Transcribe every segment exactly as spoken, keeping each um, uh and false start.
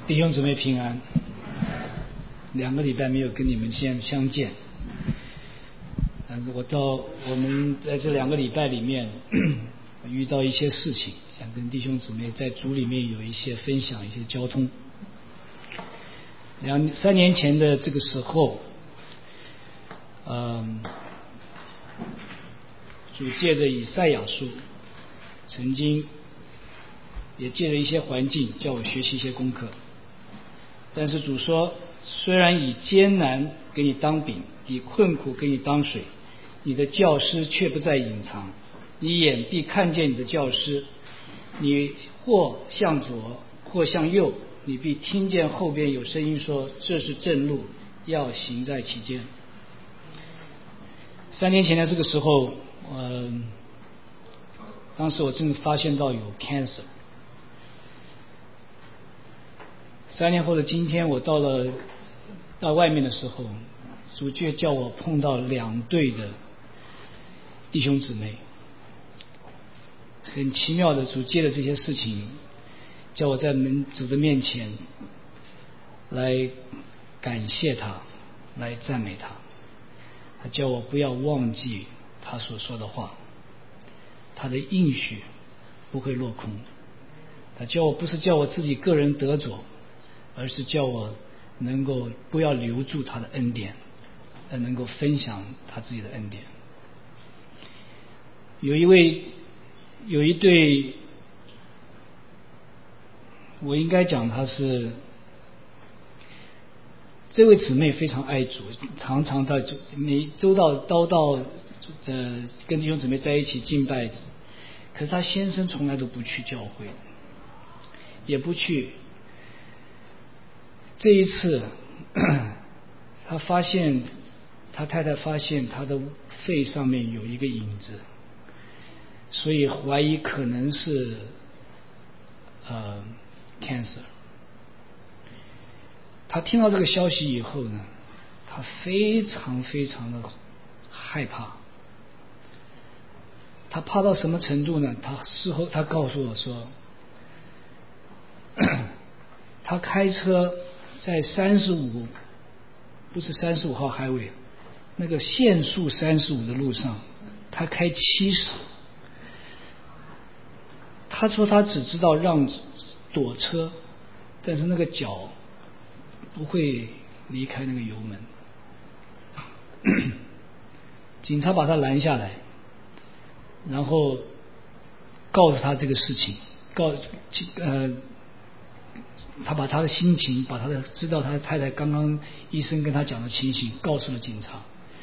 弟兄姊妹平安。两个礼拜没有跟你们相相见，但是我到我们在这两个礼拜里面遇到一些事情，想跟弟兄姊妹在主里面有一些分享，一些交通。两三年前的这个时候，嗯，主借着以赛亚书，曾经也借着一些环境叫我学习一些功课。但是主说，虽然以艰难给你当饼，以困苦给你当水，你的教师却不再隐藏，你眼必看见你的教师，你或向左或向右，你必听见后边有声音说，这是正路，要行在其间。三年前的这个时候，嗯，当时我真的发现到有 cancer。三年后的今天，我到了到外面的时候，主却叫我碰到两队的弟兄姊妹。很奇妙的，主借的这些事情，叫我在门主的面前来感谢他，来赞美他。他叫我不要忘记他所说的话，他的应许不会落空。他叫我不是叫我自己个人得着，而是叫我能够不要留住他的恩典，而能够分享他自己的恩典。有一位有一对，我应该讲他是这位姊妹非常爱主，常常到每周到都到呃跟弟兄姊妹在一起敬拜，可是他先生从来都不去教会，也不去。这一次他发现他太太发现他的肺上面有一个影子，所以怀疑可能是呃 cancer。 他听到这个消息以后呢，他非常非常的害怕。他怕到什么程度呢？他事后他告诉我说，他开车在三十五，不是三十五号 highway， 那个限速三十五的路上，他开七十。他说他只知道让躲车，但是那个脚不会离开那个油门。警察把他拦下来，然后告诉他这个事情，告呃。他把他的心情，把他的知道他太太刚刚医生跟他讲的情形告诉了警察。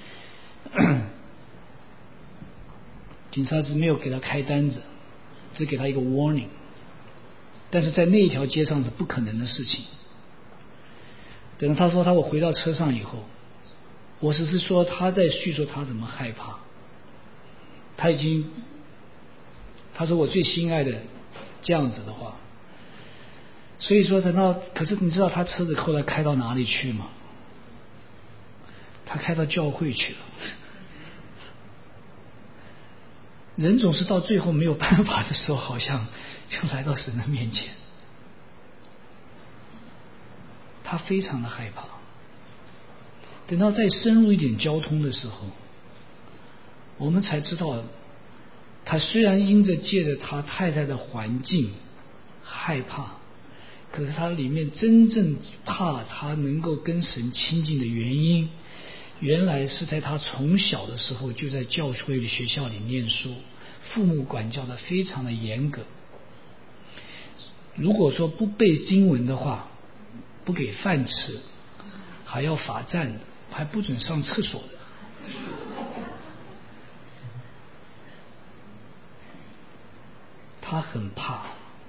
警察是没有给他开单子，只给他一个 warning， 但是在那一条街上是不可能的事情。等他说他我回到车上以后，我只是说他在叙述他怎么害怕。他已经他说我最心爱的这样子的话。所以说等到，可是你知道他车子后来开到哪里去吗？他开到教会去了。人总是到最后没有办法的时候，好像就来到神的面前。他非常的害怕。等到再深入一点交通的时候，我们才知道，他虽然因着借着他太太的环境害怕，可是他里面真正怕他能够跟神亲近的原因，原来是在他从小的时候就在教会的学校里念书，父母管教的非常的严格。如果说不背经文的话，不给饭吃，还要罚站的，还不准上厕所的。他很怕。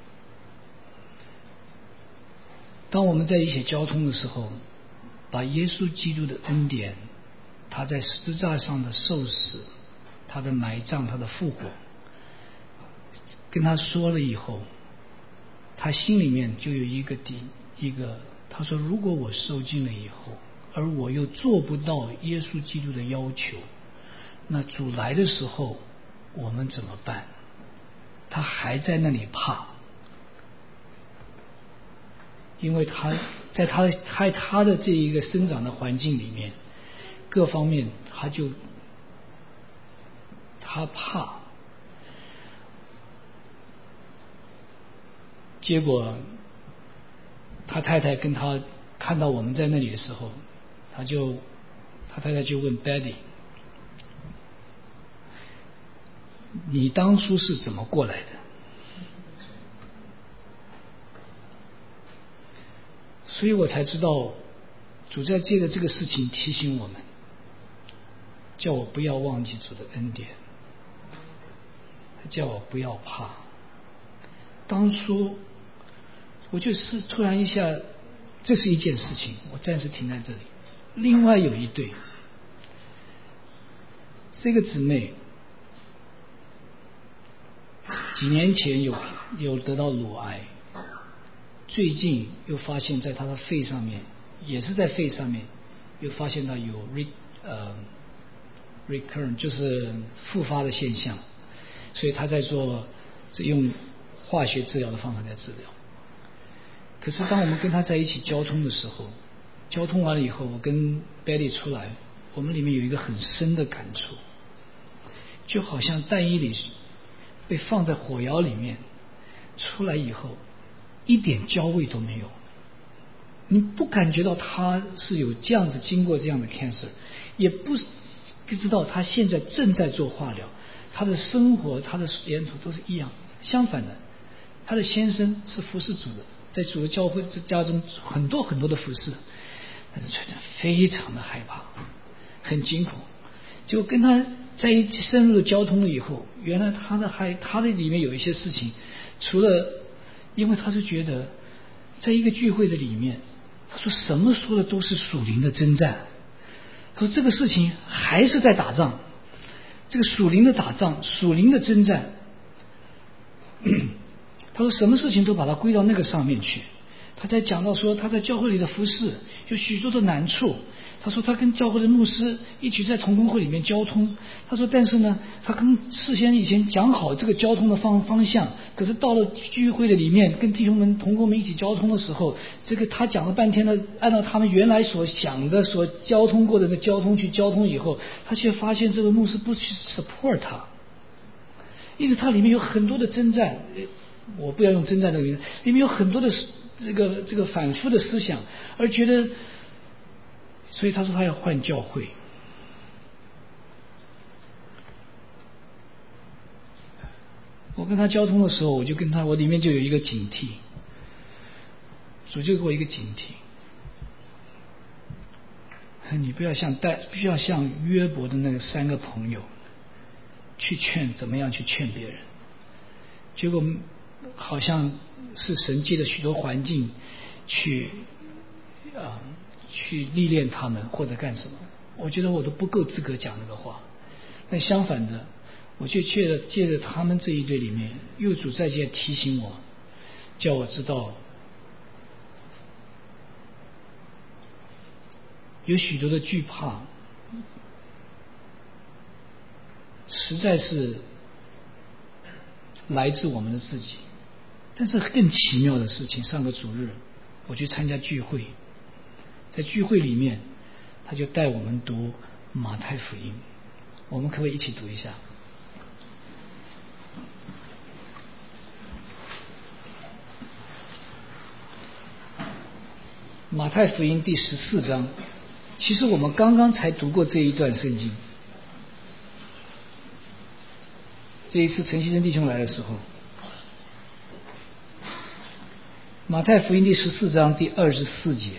当我们在一起交通的时候，把耶稣基督的恩典，他在十字架上的受死，他的埋葬，他的复活，跟他说了以后，他心里面就有一个底一个他说，如果我受尽了以后，而我又做不到耶稣基督的要求，那主来的时候我们怎么办？他还在那里怕。 因为他在他的在他的这一个生长的环境里面，各方面他就他怕，结果他太太跟他看到我们在那里的时候，他就他太太就问 Betty， 你当初是怎么过来的？所以我才知道主在借着这个事情提醒我们，叫我不要忘记主的恩典，叫我不要怕。当初我就是突然一下，这是一件事情，我暂时停在这里。另外有一对，这个姊妹几年前有有得到乳癌，最近又发现在她的肺上面，也是在肺上面又发现到有 re 呃 recurrent 就是复发的现象，所以她在做用化学治疗的方法在治疗。可是当我们跟她在一起交通的时候，交通完了以后，我跟 Betty 出来，我们里面有一个很深的感触，就好像但以理被放在火窑里面出来以后一点焦味都没有，你不感觉到他是有这样子经过这样的 cancer， 也不知道他现在正在做化疗，他的生活他的沿途都是一样。相反的，他的先生是服侍主的，在主的教会家中很多很多的服侍，但是觉得非常的害怕，很惊恐。结果跟他在一起深入的交通了以后，原来他的还他的里面有一些事情，除了因为他是觉得在一个聚会的里面，他说什么说的都是属灵的征战，他说这个事情还是在打仗，这个属灵的打仗，属灵的征战，他说什么事情都把它归到那个上面去。他在讲到说他在教会里的服事有许多的难处，他说他跟教会的牧师一起在同工会里面交通，他说但是呢他跟事先以前讲好这个交通的方方向，可是到了聚会的里面跟弟兄们同工们一起交通的时候，这个他讲了半天的按照他们原来所想的所交通过的那交通去交通以后，他却发现这位牧师不去 support 他，因此他里面有很多的征战，我不要用征战这个名字，里面有很多的这个这个反复的思想，而觉得，所以他说他要换教会。我跟他交通的时候，我就跟他，我里面就有一个警惕，主就给我一个警惕，你不要像带，必须要像约伯的那个三个朋友去劝，怎么样去劝别人，结果好像是神借着许多环境去啊、呃、去历练他们或者干什么，我觉得我都不够资格讲那个话。但相反的，我就借着借着他们这一对里面，又主在这提醒我，叫我知道有许多的惧怕实在是来自我们的自己。但是更奇妙的事情，上个主日我去参加聚会，在聚会里面他就带我们读马太福音，我们可不可以一起读一下？马太福音第十四章，其实我们刚刚才读过这一段圣经，这一次陈锡生弟兄来的时候，马太福音第十四章第二十四节，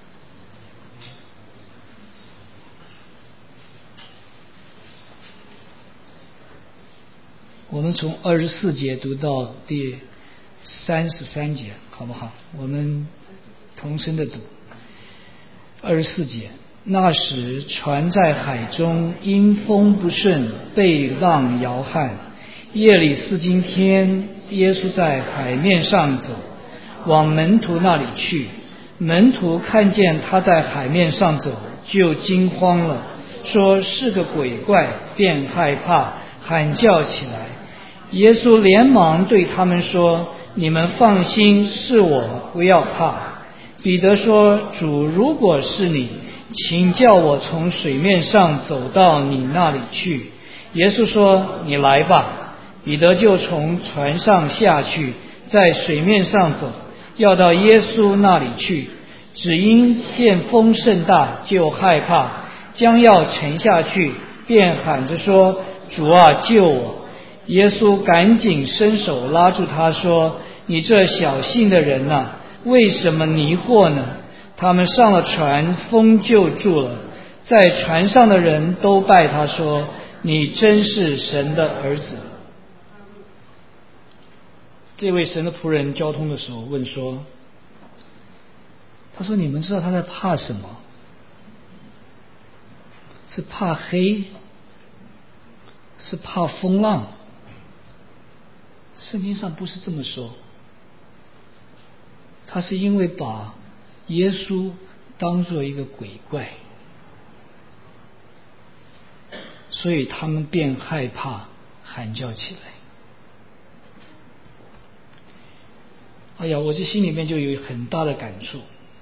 我们从二十四节读到第三十三节，好不好？我们同声的读。二十四节，那时船在海中，因风不顺，被浪摇撼。夜里四更天，耶稣在海面上走，往门徒那里去。门徒看见他在海面上走，就惊慌了，说是个鬼怪，便害怕，喊叫起来。耶稣连忙对他们说：你们放心，是我，不要怕。 彼得说：主，如果是你，请叫我从水面上走到你那里去。耶稣说：你来吧。彼得就从船上下去，在水面上走，要到耶稣那里去，只因见风甚大，就害怕，将要沉下去，便喊着说：主啊，救我！耶稣赶紧伸手拉住他说：你这小信的人啊，为什么迷惑呢？他们上了船，风就住了。在船上的人都拜他说：你真是神的儿子。这位神的仆人交通的时候问说，他说：你们知道他在怕什么？是怕黑？是怕风浪？圣经上不是这么说，他是因为把耶稣当作一个鬼怪，所以他们便害怕，喊叫起来。哎呀，我这心里面就有很大的感触。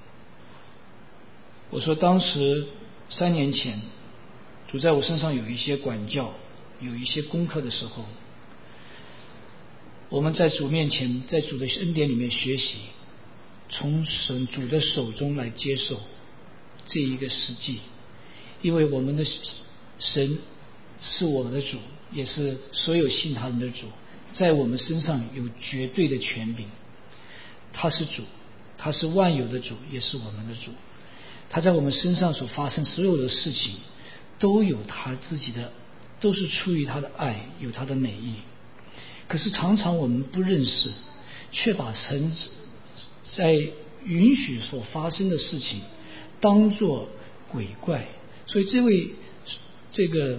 我说当时三年前主在我身上有一些管教，有一些功课的时候，我们在主面前，在主的恩典里面学习，从神主的手中来接受这一个实际。因为我们的神是我们的主，也是所有信他人的主，在我们身上有绝对的权柄。他是主，他是万有的主，也是我们的主。他在我们身上所发生所有的事情，都有他自己的，都是出于他的爱，有他的美意。可是常常我们不认识，却把神在允许所发生的事情当作鬼怪。所以这位这个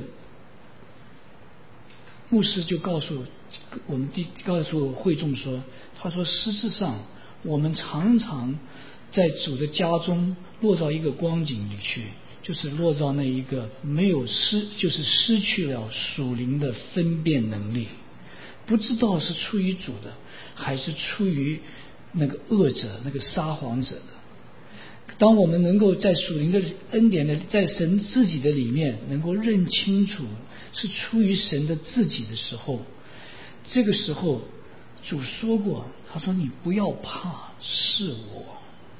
牧师就告诉我们，告诉会众说，他说实质上我们常常在主的家中落到一个光景里去，就是落到那一个没有失，就是失去了属灵的分辨能力，不知道是出于主的，还是出于那个恶者、那个撒谎者的。当我们能够在属灵的恩典的，在神自己的里面能够认清楚是出于神的自己的时候，这个时候主说过，他说你不要怕，是我，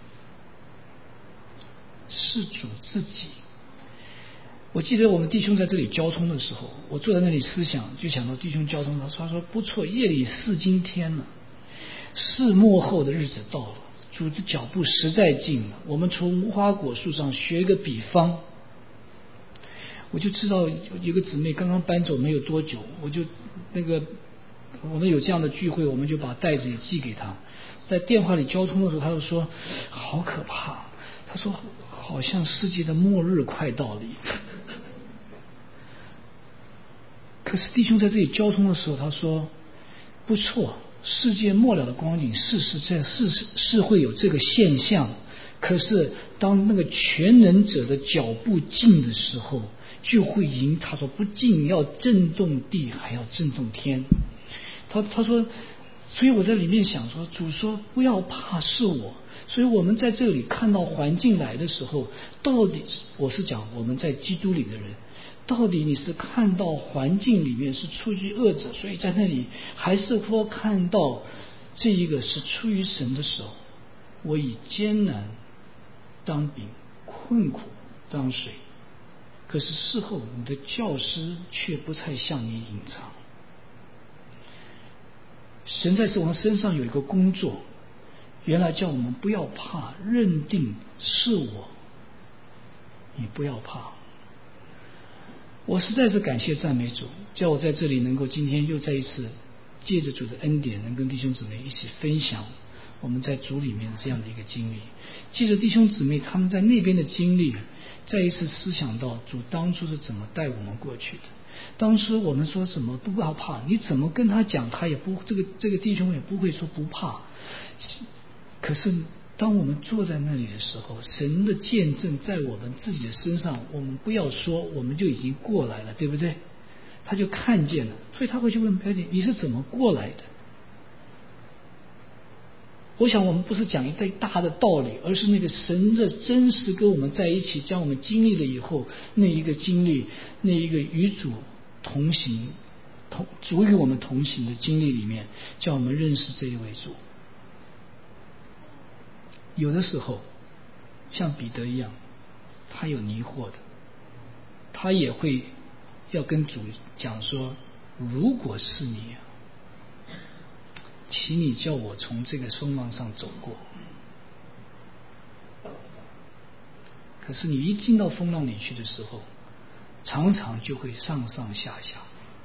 是主自己。我记得我们弟兄在这里交通的时候，我坐在那里思想，就想到弟兄交通，他说不错，夜里四更天了，是末后的日子到了，主的脚步实在近了。我们从无花果树上学一个比方，我就知道有个姊妹刚刚搬走没有多久，我就那个我们有这样的聚会，我们就把袋子也寄给他。在电话里交通的时候，他就说好可怕，他说好像世界的末日快到了。可是弟兄在这里交通的时候，他说不错，世界末了的光景事实在是是会有这个现象，可是当那个全能者的脚步近的时候，就会引，他说不仅要震动地，还要震动天。他他说，所以我在里面想说，主说不要怕，是我。所以我们在这里看到环境来的时候，到底我是讲我们在基督里的人，到底你是看到环境里面是出于恶者，所以在那里，还是说看到这一个是出于神的时候，我以艰难当饼，困苦当水。可是事后你的教师却不再向你隐藏。神在我们身上有一个工作，原来叫我们不要怕，认定是我，你不要怕。我实在是感谢赞美主，叫我在这里能够今天又再一次借着主的恩典，能跟弟兄姊妹一起分享我们在主里面这样的一个经历。借着弟兄姊妹他们在那边的经历，再一次思想到主当初是怎么带我们过去的。当时我们说什么不要怕，你怎么跟他讲，他也不，这个这个弟兄也不会说不怕。可是当我们坐在那里的时候，神的见证在我们自己的身上，我们不要说，我们就已经过来了，对不对？他就看见了，所以他会去问表姐，你是怎么过来的？ 我想我们不是讲一堆大的道理，而是那个神的真实跟我们在一起，将我们经历了以后，那一个经历，那一个与主同行、同主与我们同行的经历里面，叫我们认识这一位主。有的时候，像彼得一样，他有迷惑的，他也会要跟主讲说：如果是你，请你叫我从这个风浪上走过。可是你一进到风浪里去的时候，常常就会上上下下。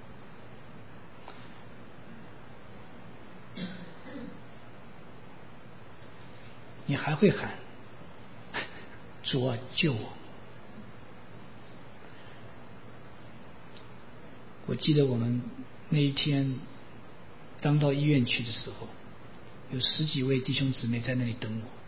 你还会喊：主啊，救我！我记得我们那一天刚到医院去的时候，有十几位弟兄姊妹在那里等我。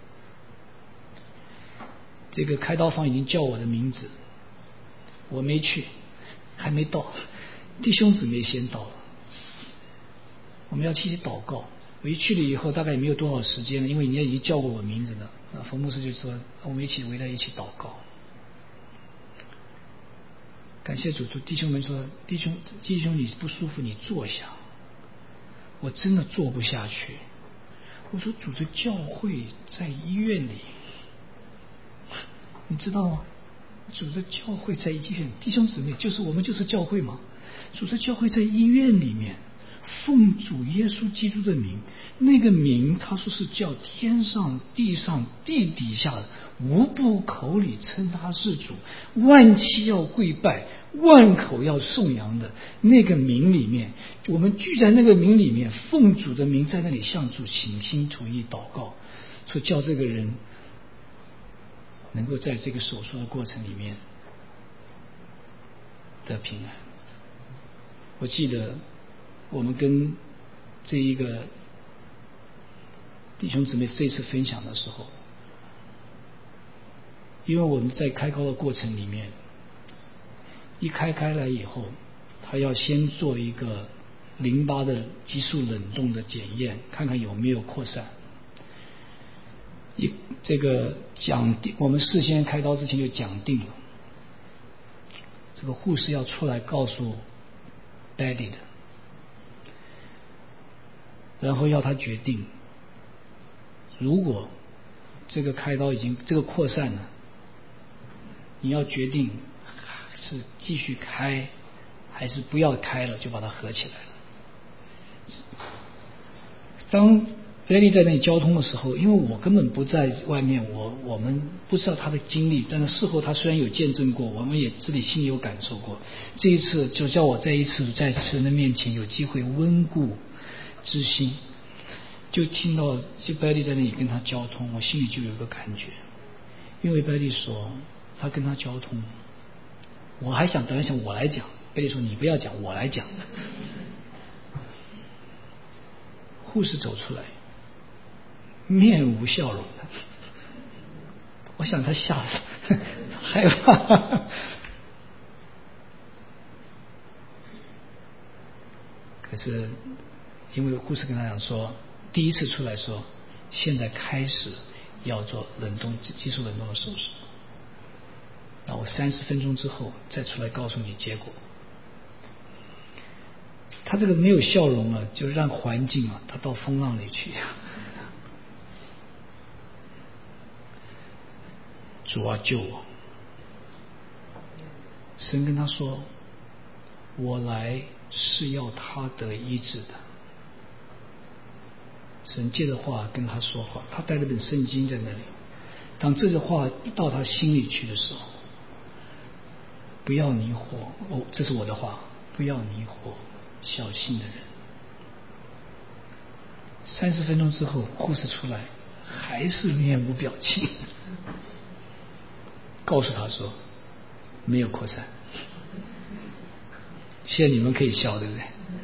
这个开刀房已经叫我的名字，我没去，还没到，弟兄姊妹先到了。我们要一起祷告。我一去了以后，大概也没有多少时间了，因为人家已经叫过我名字了。那冯牧师就说：“我们一起围在一起祷告。”感谢主，弟兄们说：“弟兄，弟兄，你不舒服，你坐下。”我真的坐不下去。我说：“主的教会在医院里，你知道吗？主的教会在医院，弟兄姊妹，就是我们就是教会嘛。主的教会在医院里面。”奉主耶稣基督的名，那个名他说是叫天上地上地底下的无不口里称他是主，万膝要跪拜，万口要颂扬的那个名里面，我们聚在那个名里面，奉主的名在那里向主倾心吐意祷告，说叫这个人能够在这个手术的过程里面得平安。我记得我们跟这一个弟兄姊妹这次分享的时候，因为我们在开刀的过程里面，一开开来以后，他要先做一个淋巴的急速冷冻的检验，看看有没有扩散。一这个讲定，我们事先开刀之前就讲定了，这个护士要出来告诉 Betty 的。然后要他决定，如果这个开刀已经这个扩散了，你要决定是继续开还是不要开了，就把它合起来了。当 Betty 在那里交通的时候，因为我根本不在外面，我我们不知道他的经历，但是事后他虽然有见证过，我们也自己心里有感受过。这一次就叫我在一次在神的面前有机会温故知新，就听到就 Betty 在那里跟他交通，我心里就有一个感觉，因为 Betty 说他跟他交通，我还想本来想我来讲， Betty 说你不要讲，我来讲。护士走出来，面无笑容的，我想他吓死，害怕。可是因为护士跟他讲说，第一次出来说，现在开始要做冷冻技术冷冻的手术，那我三十分钟之后再出来告诉你结果。他这个没有笑容了，就让环境啊，他到风浪里去。主啊，救我！神跟他说，我来是要他得医治的。神借着话跟他说话，他带了本圣经在那里。当这个话到他心里去的时候，不要迷惑哦，这是我的话，不要迷惑小心的人。三十分钟之后，护士出来，还是面无表情，告诉他说没有扩散。现在你们可以笑，对不对？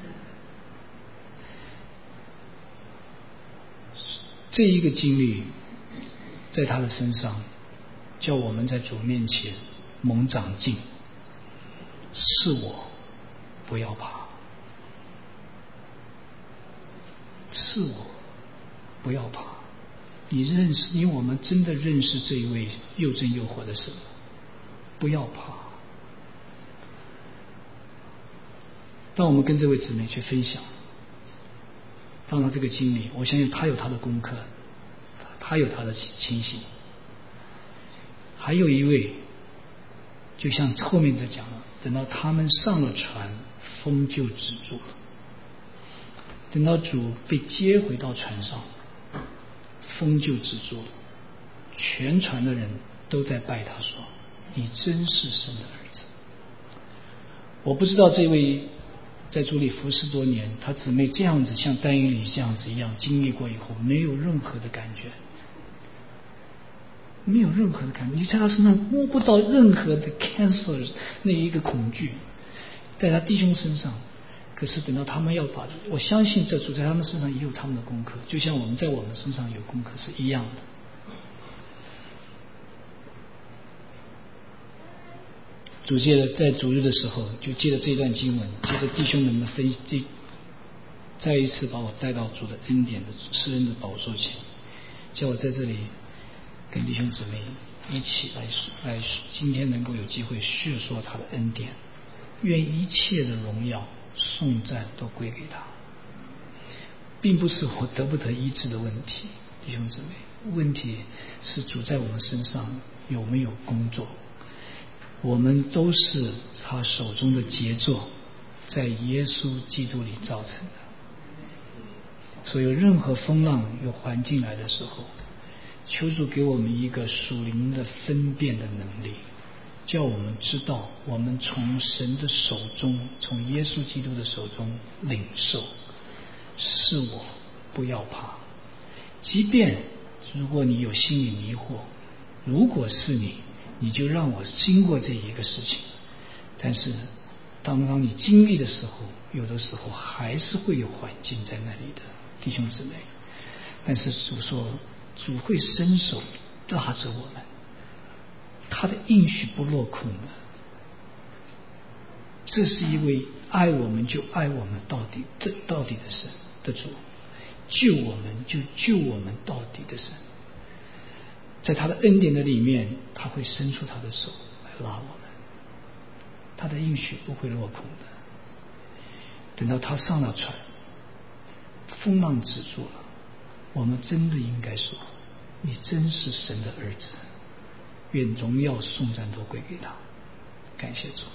这一个经历在他的身上，叫我们在主面前猛长进。是我，不要怕；是我，不要怕。 你认识你我们真的认识这一位又真又活的神，不要怕。当我们跟这位姊妹去分享，当他这个经历，我相信他有他的功课，他有他的情形。还有一位，就像后面在讲了，等到他们上了船，风就止住了。等到主被接回到船上，风就止住了。全船的人都在拜他说：“你真是神的儿子。”我不知道这位在主里服侍多年，他姊妹这样子像丹以理这样子一样经历过以后，没有任何的感觉，没有任何的感觉，你在他身上摸不到任何的 cancer 那一个恐惧，在他弟兄身上。可是等到他们要把，我相信这主在他们身上也有他们的功课，就像我们在我们身上有功课是一样的。主借着在主日的时候，就借着这段经文，借着弟兄们的分析，再一次把我带到主的恩典的施恩的宝座前，叫我在这里跟弟兄姊妹一起来来，今天能够有机会叙说他的恩典，愿一切的荣耀颂赞都归给他，并不是我得不得医治的问题，弟兄姊妹，问题是主在我们身上有没有工作。我们都是他手中的杰作，在耶稣基督里造成的。所以任何风浪有环境来的时候，求主给我们一个属灵的分辨的能力，叫我们知道我们从神的手中，从耶稣基督的手中领受，是我，不要怕。即便如果你有心理迷惑，如果是你，你就让我经过这一个事情。但是当当你经历的时候，有的时候还是会有环境在那里的，弟兄姊妹。但是主说，主会伸手拉着我们，他的应许不落空的。这是一位爱我们就爱我们到底的到底的神的主，救我们就救我们到底的神。在他的恩典的里面，他会伸出他的手来拉我们，他的应许不会落空的。等到他上了船，风浪止住了，我们真的应该说，你真是神的儿子，愿荣耀颂赞都归给他。感谢主。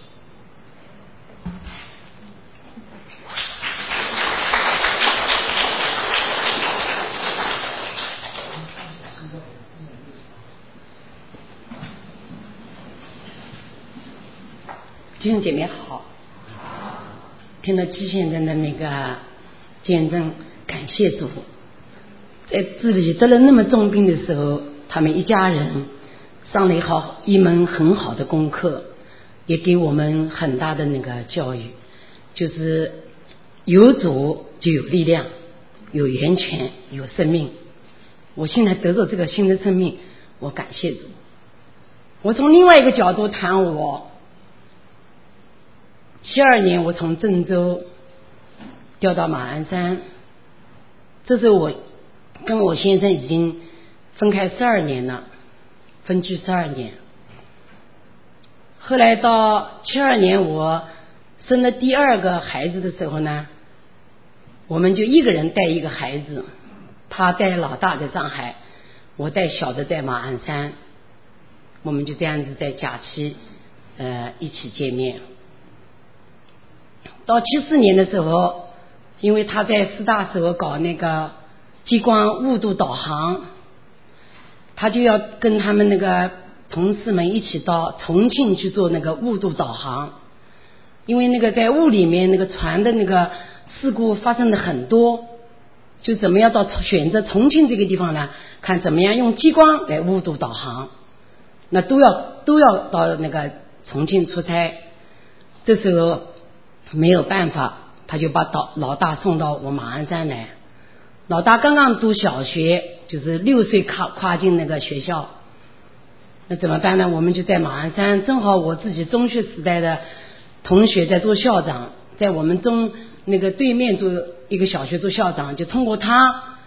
弟兄姐妹好，听到季先生的那个见证，感谢主。在自己得了那么重病的时候，他们一家人上了一好一门很好的功课，也给我们很大的那个教育，就是有主就有力量，有源泉，有生命。我现在得到这个新的生命，我感谢主。我从另外一个角度谈我七二年我从郑州调到马鞍山，这时候我跟我先生已经分开十二年了，分居十二年。后来到七二年我生了第二个孩子的时候呢，我们就一个人带一个孩子，他带老大在上海，我带小的在马鞍山，我们就这样子在假期呃一起见面。到七四年的时候，因为他在师大时候搞那个激光雾度导航，他就要跟他们那个同事们一起到重庆去做那个雾度导航。因为那个在雾里面那个船的那个事故发生的很多，就怎么样到选择重庆这个地方呢，看怎么样用激光来雾度导航，那都要都要到那个重庆出差。这时候没有办法，他就把老老大送到我马鞍山来。老大刚刚读小学，就是六岁跨跨进那个学校，那怎么办呢？我们就在马鞍山，正好我自己中学时代的同学在做校长，在我们中那个对面做一个小学做校长，就通过他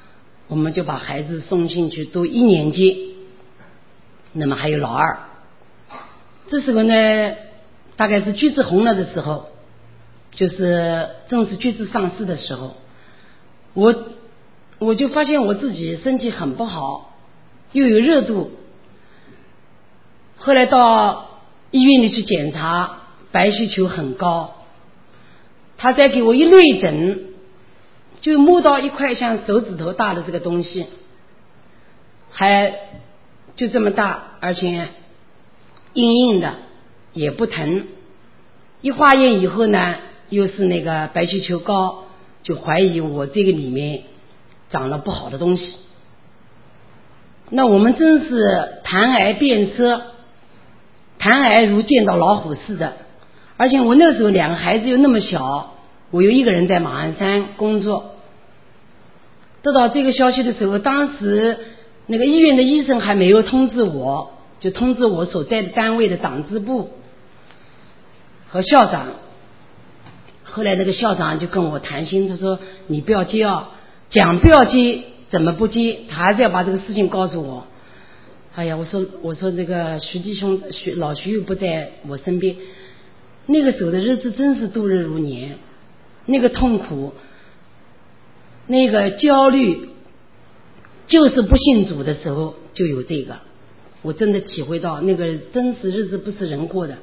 我们就把孩子送进去读一年级，那么还有老二。这时候呢，大概是橘子红了的时候，就是正是橘子上市的时候，我我就发现我自己身体很不好，又有热度。后来到医院里去检查，白血球很高，他再给我一内诊，就摸到一块像手指头大的这个东西，还就这么大，而且硬硬的，也不疼。一化验以后呢，又是那个白血球高，就怀疑我这个里面长了不好的东西。那我们真是谈癌变色，谈癌如见到老虎似的。而且我那时候两个孩子又那么小，我又一个人在马鞍山工作。得到这个消息的时候，当时那个医院的医生还没有通知我，就通知我所在的单位的党支部和校长。后来那个校长就跟我谈心，他说你不要接啊，讲不要接，怎么不接？他还是要把这个事情告诉我。哎呀，我说我说这个徐弟兄徐老徐又不在我身边，那个时候的日子真是度日如年，那个痛苦，那个焦虑，就是不信主的时候就有这个，我真的体会到那个真是日子不是人过的。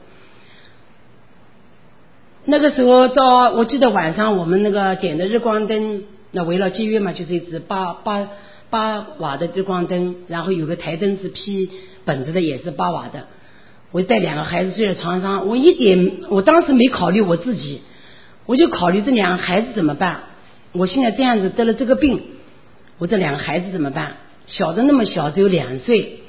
那个时候到我记得晚上我们那个点的日光灯，那围绕节约嘛，就是一只八八八瓦的日光灯，然后有个台灯是批本子的，也是八瓦的。我带两个孩子睡在床上，我一点我当时没考虑我自己，我就考虑这两个孩子怎么办。我现在这样子得了这个病，我这两个孩子怎么办？小的那么小，只有两岁，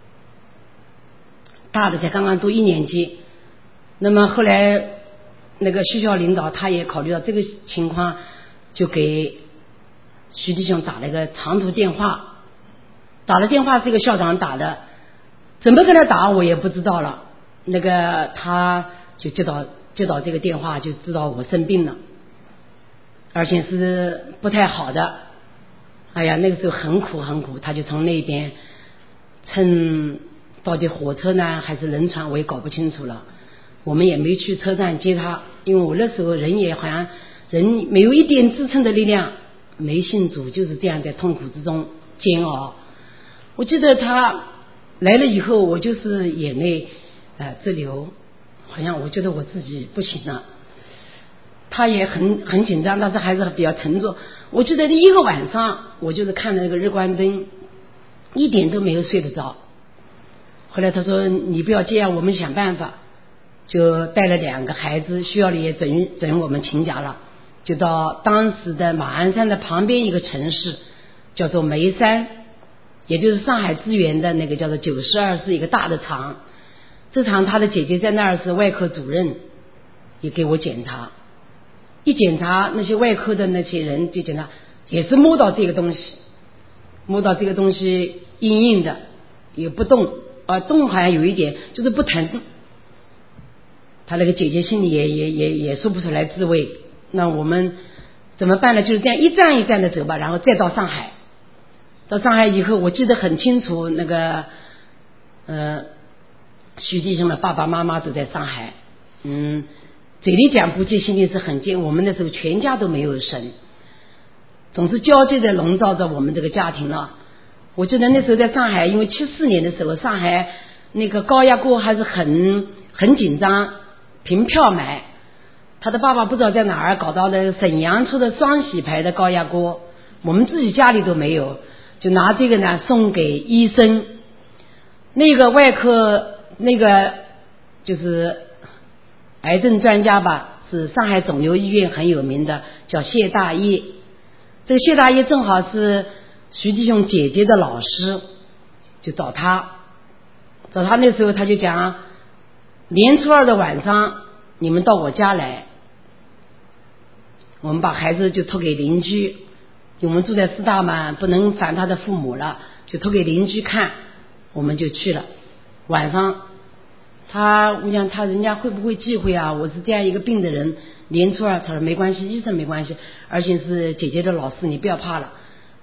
大的才刚刚读一年级。那么后来那个学校领导他也考虑到这个情况，就给徐弟兄打了一个长途电话，打了电话是一个校长打的，怎么跟他打我也不知道了。那个他就接到接到这个电话，就知道我生病了，而且是不太好的。哎呀，那个时候很苦很苦。他就从那边乘到底火车呢还是轮船，我也搞不清楚了。我们也没去车站接他，因为我那时候人也好像人没有一点支撑的力量，没信主，就是这样在痛苦之中煎熬。我记得他来了以后，我就是眼泪呃直流，好像我觉得我自己不行了。他也很很紧张，但是还是比较沉着。我记得第一个晚上，我就是看着那个日光灯，一点都没有睡得着。后来他说你不要这样，我们想办法。就带了两个孩子，学校里也准准我们请假了，就到当时的马鞍山的旁边一个城市叫做眉山，也就是上海资源的那个叫做九十二，是一个大的厂。这厂他的姐姐在那儿是外科主任，也给我检查。一检查，那些外科的那些人就检查，也是摸到这个东西，摸到这个东西硬硬的，也不动，啊动好像有一点，就是不疼。他那个姐姐心里也也也也说不出来滋味。那我们怎么办呢？就是这样一站一站的走吧，然后再到上海。到上海以后，我记得很清楚，那个呃徐弟兄的爸爸妈妈都在上海，嗯，嘴里讲不记，心里是很记。我们那时候全家都没有神，总是交接的笼罩着我们这个家庭了。我记得那时候在上海，因为七四年的时候，上海那个高压锅还是很很紧张，凭票买。他的爸爸不知道在哪儿搞到的沈阳出的双喜牌的高压锅，我们自己家里都没有，就拿这个呢送给医生。那个外科那个就是癌症专家吧，是上海肿瘤医院很有名的，叫谢大业。这个谢大业正好是徐继雄姐姐的老师，就找他找他那时候他就讲，年初二的晚上你们到我家来，我们把孩子就托给邻居，我们住在师大嘛，不能烦他的父母了，就托给邻居看，我们就去了。晚上他我想他人家会不会忌讳啊，我是这样一个病的人，年初二他说没关系，医生没关系，而且是姐姐的老师，你不要怕了。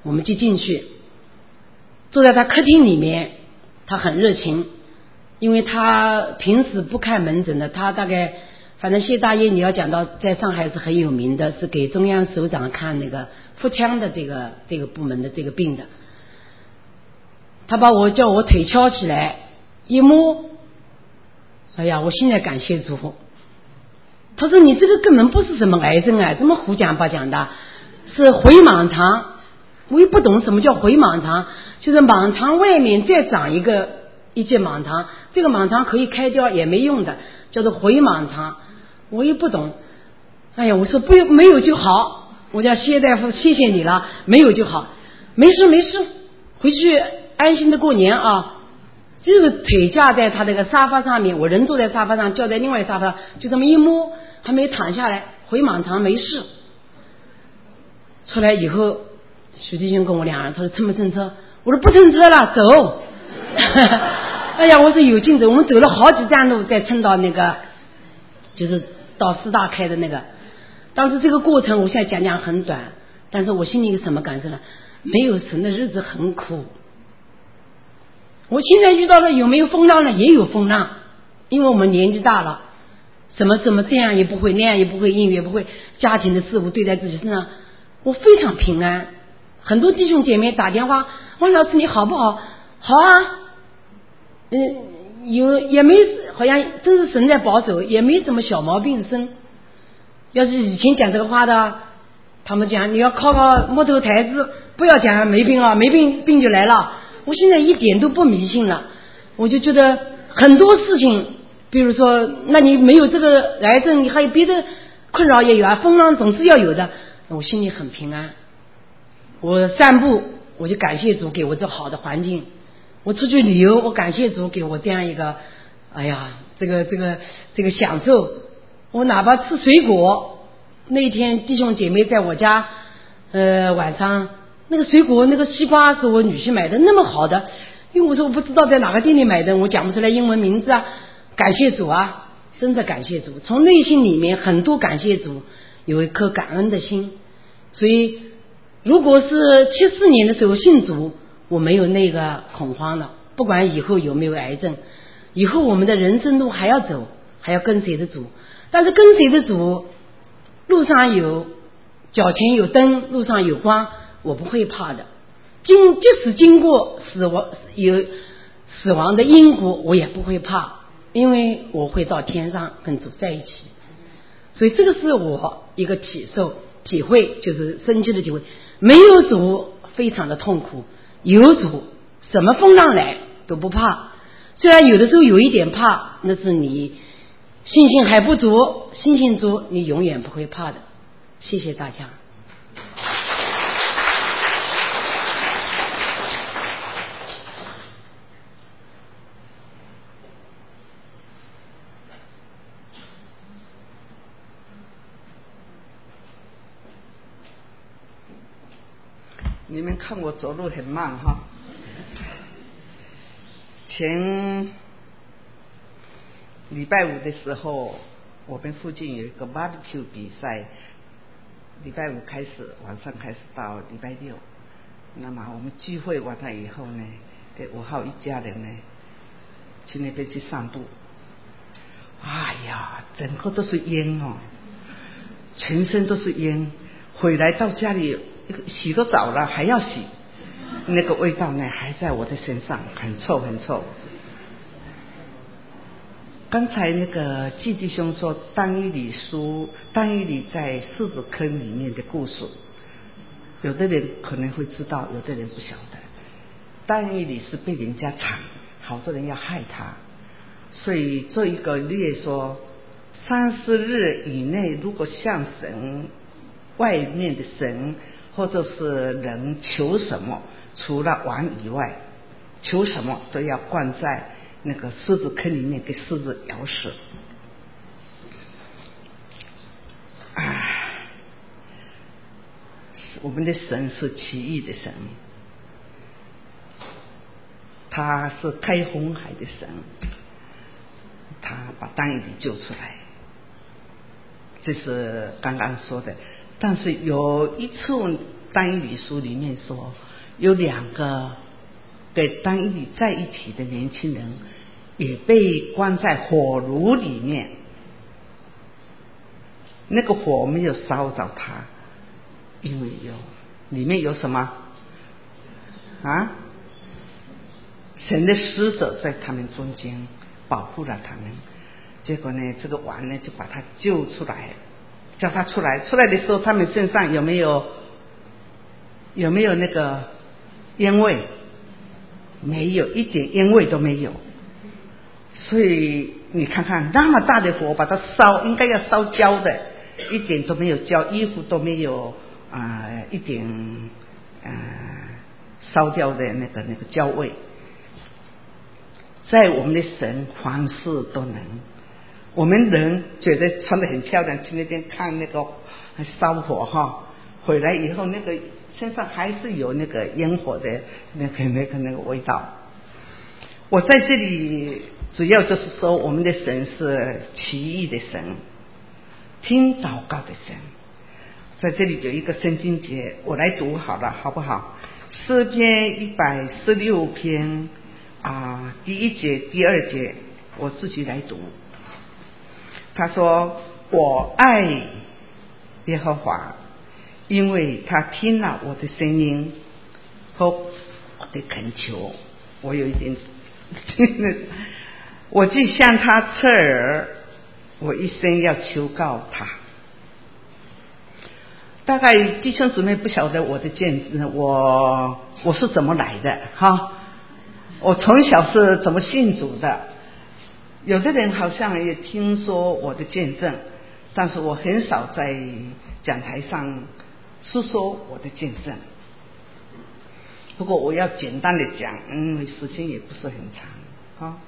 我们就进去，坐在他客厅里面，他很热情，因为他平时不看门诊的，他大概反正谢大爷你要讲到在上海是很有名的，是给中央首长看那个腹腔的这个这个部门的这个病的。他把我叫我腿翘起来一摸，哎呀，我现在感谢主。他说你这个根本不是什么癌症啊，这么胡讲八讲的，是回盲肠。我也不懂什么叫回盲肠，就是盲肠外面再长一个一节盲肠，这个盲肠可以开掉也没用的，叫做回盲肠。我也不懂，哎呀，我说不没有就好，我叫谢大夫谢谢你了，没有就好，没事没事，回去安心的过年啊。这个腿架在他那个沙发上面，我人坐在沙发上，叫在另外沙发上，就这么一摸，还没躺下来，回盲肠没事。出来以后，徐弟兄跟我俩人，他说乘不乘车？我说不乘车了，走。哎呀，我说有劲走，我们走了好几站路，再乘到那个，就是到师大开的那个。当时这个过程，我现在讲讲很短，但是我心里有什么感受呢？没有神的日子很苦。我现在遇到的有没有风浪呢？也有风浪，因为我们年纪大了，什么什么这样也不会，那样也不会，英语也不会，家庭的事物对在自己身上，我非常平安。很多弟兄姐妹打电话，王老师你好不好？好啊，嗯，有也没，好像真是神在保守，也没什么小毛病生。要是以前讲这个话的，他们讲你要靠靠摸头台子，不要讲没病了，没病病就来了。我现在一点都不迷信了，我就觉得很多事情，比如说，那你没有这个癌症，你还有别的困扰也有啊，风浪总是要有的，我心里很平安。我散步，我就感谢主给我这好的环境；我出去旅游，我感谢主给我这样一个，哎呀，这个这个这个享受。我哪怕吃水果，那天弟兄姐妹在我家，呃，晚上。那个水果，那个西瓜是我女婿买的，那么好的，因为我说我不知道在哪个店里买的，我讲不出来英文名字啊。感谢主啊，真的感谢主，从内心里面很多感谢主，有一颗感恩的心。所以，如果是七四年的时候信主，我没有那个恐慌了，不管以后有没有癌症，以后我们的人生路还要走，还要跟随着主。但是跟随着主，路上有脚前有灯，路上有光。我不会怕的，经即使经过死亡有死亡的因果，我也不会怕，因为我会到天上跟主在一起。所以这个是我一个体受体会，就是深切的体会。没有主非常的痛苦，有主什么风浪来都不怕。虽然有的时候有一点怕，那是你信心还不足，信心足你永远不会怕的。谢谢大家。 你们看我走路很慢哈。前礼拜五的时候，我们附近有一个 barbecue 比赛，礼拜五开始，晚上开始到礼拜六。那么我们聚会完了以后呢，给五号一家人呢，去那边去散步。哎呀，整个都是烟哦，全身都是烟。回来到家里。洗都澡了还要洗，那个味道呢还在我的身上，很臭很臭。刚才那个季弟兄说单一理书单一理在狮子坑里面的故事，有的人可能会知道，有的人不晓得。单一理是被人家抢，好多人要害他，所以这一个律说三十日以内，如果向神外面的神或者是人求什么，除了王以外，求什么都要灌在那个狮子坑里面，给狮子咬死。啊，我们的神是奇异的神，他是开红海的神，他把但以理救出来，这是刚刚说的。但是有一处但以理书里面说，有两个跟但以理在一起的年轻人也被关在火炉里面，那个火没有烧着他，因为有里面有什么啊？神的使者在他们中间保护了他们。结果呢，这个王呢就把他救出来，叫他出来。出来的时候，他们身上有没有有没有那个烟味？没有，一点烟味都没有。所以你看看那么大的火把它烧，应该要烧焦的，一点都没有焦，衣服都没有啊、呃、一点啊、呃、烧焦的那个那个焦味。在我们的神凡事都能。我们人觉得穿得很漂亮，去那边看那个烧火哈，回来以后那个身上还是有那个烟火的那个那个那个味道。我在这里主要就是说，我们的神是奇异的神，听祷告的神。在这里有一个圣经节，我来读好了，好不好？诗篇一百十六篇啊，第一节、第二节，我自己来读。他说：“我爱耶和华，因为他听了我的声音和我的恳求。”我有一点，我既向他侧耳，我一生要求告他。大概弟兄姊妹不晓得我的见证，我我是怎么来的哈？我从小是怎么信主的？有的人好像也听说我的见证，但是我很少在讲台上诉说我的见证。不过我要简单的讲，因为时间也不是很长啊。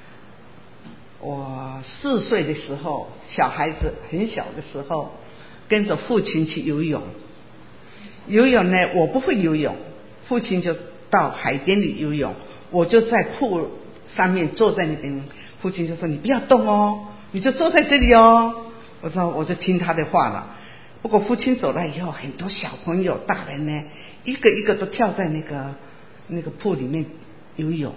我四岁的时候，小孩子很小的时候，跟着父亲去游泳。游泳呢，我不会游泳，父亲就到海边里游泳，我就在铺上面坐在那边。父亲就说：“你不要动哦，你就坐在这里哦。”我说我就听他的话了。不过父亲走了以后，很多小朋友、大人呢，一个一个都跳在那个那个铺里面游泳。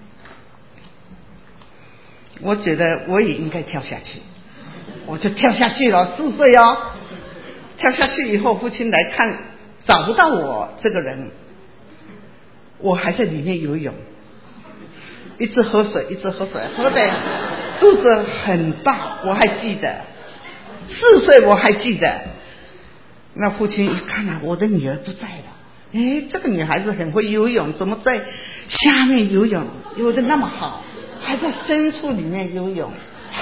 我觉得我也应该跳下去，我就跳下去了，四岁哦。跳下去以后，父亲来看，找不到我这个人，我还在里面游泳。一直喝水，一直喝水，喝的肚子很大，我还记得，四岁我还记得。那父亲一看啊，我的女儿不在了，哎，这个女孩子很会游泳，怎么在下面游泳游得那么好，还在深处里面游泳？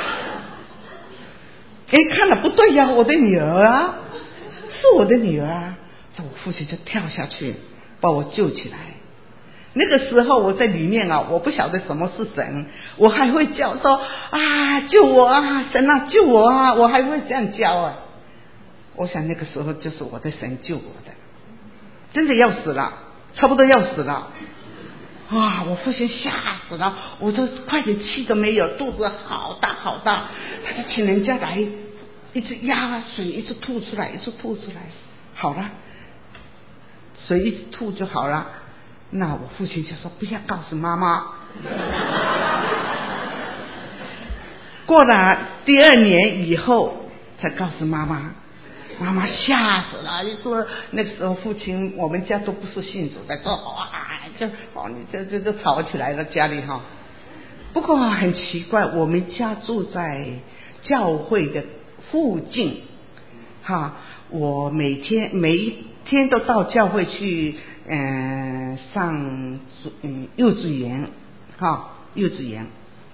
哎，看了不对呀，我的女儿啊，是我的女儿啊！这我父亲就跳下去把我救起来。那个时候我在里面啊，我不晓得什么是神，我还会叫说啊救我啊，神啊救我啊，我还会这样叫啊。我想那个时候就是我的神救我的，真的要死了，差不多要死了。哇！我父亲吓死了，我就快点气都没有，肚子好大好大，他就请人家来，一直压水，一直吐出来，一直吐出来，好了，水一直吐就好了。那我父亲就说不要告诉妈妈。过了第二年以后才告诉妈妈，妈妈吓死了，就说那个时候父亲我们家都不是信主的，说哇就哦你这这就吵起来了家里哈。不过很奇怪，我们家住在教会的附近哈，我每天每一天都到教会去嗯、呃、上嗯幼稚园哈幼稚园。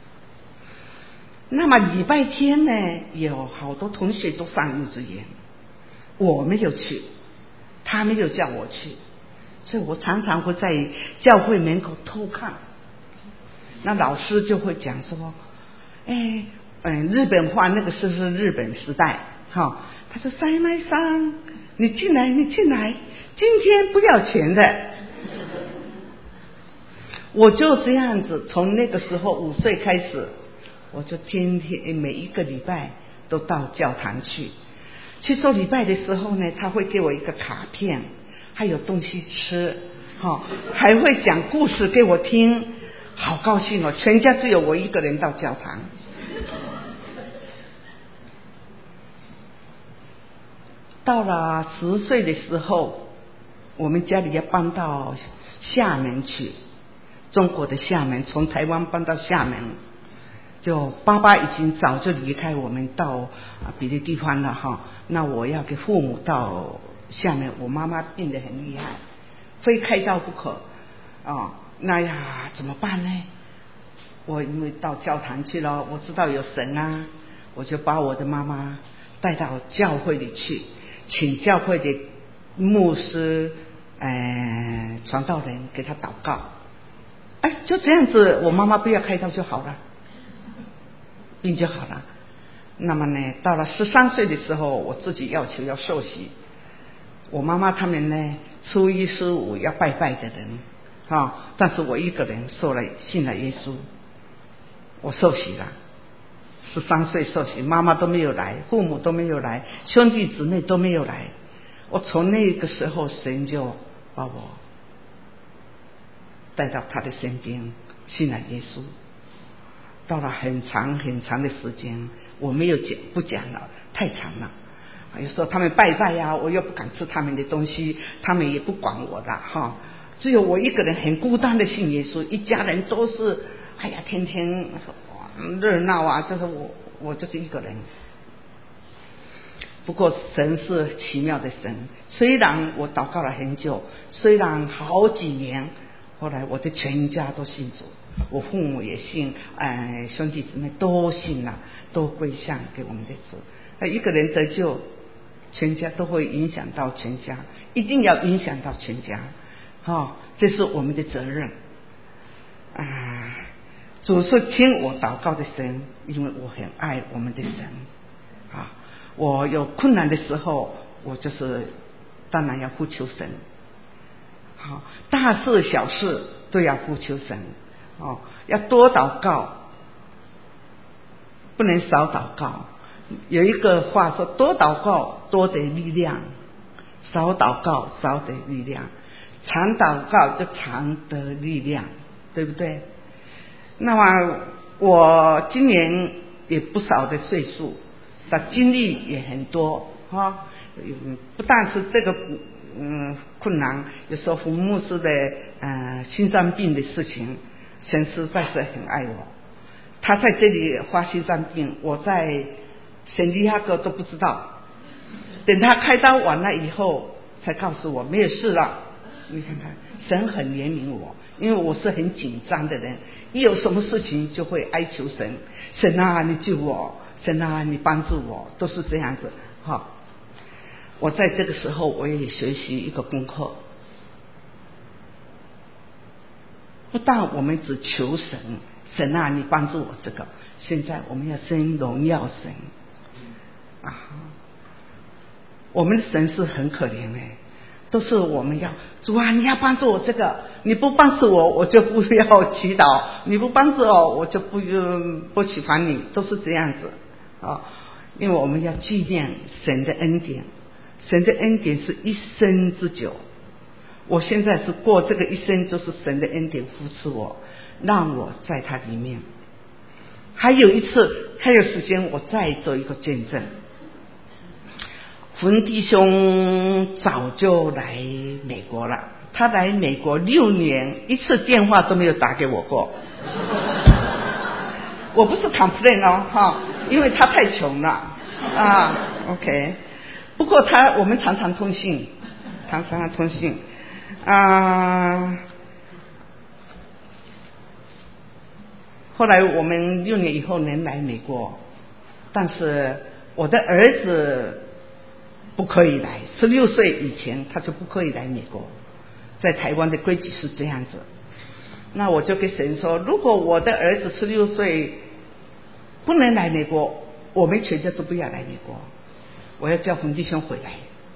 那么礼拜天呢，有好多同学都上幼稚园，我没有去，他没有叫我去，所以我常常会在教会门口偷看。那老师就会讲说，哎，嗯，日本话那个时候是日本时代，哈，他说塞麦桑，你进来，你进来，今天不要钱的。我就这样子，从那个时候五岁开始，我就天天每一个礼拜都到教堂去。去做礼拜的时候呢，他会给我一个卡片， 还有东西吃，哈，还会讲故事给我听，好高兴哦！全家只有我一个人到教堂。到了十岁的时候，我们家里要搬到厦门去，中国的厦门，从台湾搬到厦门，就爸爸已经早就离开我们到别的地方了哈。那我要给父母到厦门，我妈妈病得很厉害，非开刀不可啊、哦！那呀怎么办呢？我因为到教堂去了，我知道有神啊，我就把我的妈妈带到教会里去，请教会的牧师、呃、传道人给他祷告。哎，就这样子，我妈妈不要开刀就好了，病就好了。那么呢，到了十三岁的时候，我自己要求要受洗。我妈妈他们呢，初一十五要拜拜的人啊，但是我一个人受了信了耶稣，我受洗了。十三岁受洗，妈妈都没有来，父母都没有来，兄弟姊妹都没有来。我从那个时候，神就把我带到他的身边，信了耶稣。到了很长很长的时间，我没有讲不讲了，太长了。有时候他们拜拜呀、啊，我又不敢吃他们的东西，他们也不管我了哈。只有我一个人很孤单的信耶稣，一家人都是哎呀天天热闹啊，就是我我就是一个人。不过神是奇妙的神，虽然我祷告了很久，虽然好几年，后来我的全家都信主，我父母也信，呃，兄弟姊妹都信了，都归向给我们的主。那一个人得救，全家都会影响到全家，一定要影响到全家，哦，这是我们的责任啊！主是听我祷告的神，因为我很爱我们的神啊！我有困难的时候，我就是当然要呼求神，好，大事小事都要呼求神哦，要多祷告，不能少祷告。有一个话说，多祷告多得力量，少祷告少得力量，常祷告就常得力量，对不对？那么我今年也不少的岁数，但经历也很多哈，不但是这个嗯困难，有时候胡牧师的呃心脏病的事情，神实在是很爱我，他在这里发心脏病，我在圣地亚哥都不知道，等他开刀完了以后才告诉我没有事了。你看看，神很怜悯我，因为我是很紧张的人，一有什么事情就会哀求神，神啊你救我，神啊你帮助我，都是这样子哈。我在这个时候我也学习一个功课，不但我们只求神，神啊你帮助我这个，现在我们要先荣耀神啊！我们的神是很可怜的，都是我们要主啊你要帮助我这个，你不帮助我我就不要祈祷，你不帮助我我就不不喜欢你，都是这样子啊！因为我们要纪念神的恩典，神的恩典是一生之久，我现在是过这个一生，就是神的恩典扶持我，让我在他里面。还有一次还有时间我再做一个见证，文弟兄早就来美国了，他来美国六年，一次电话都没有打给我过。我不是 complain 哦哈，因为他太穷了啊 OK， 不过他我们常常通信常常通信啊。后来我们六年以后能来美国，但是我的儿子不可以来，十六岁以前他就不可以来美国，在台湾的规矩是这样子。那我就跟神说，如果我的儿子十六岁不能来美国，我们全家都不要来美国，我要叫洪弟兄回来。